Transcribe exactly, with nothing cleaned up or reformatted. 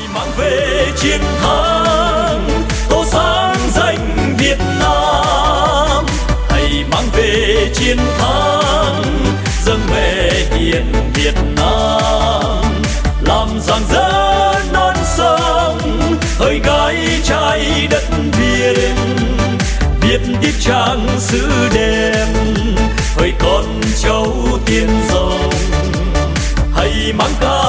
mang về chiến thắng tô sáng danh Việt Nam, hãy mang về chiến thắng dâng mẹ hiền Việt Nam, làm rạng rỡ non sông hỡi gái trai đất Việt, viết tiếp trang sử đẹp hỡi con cháu tiên dòng, hãy mang ca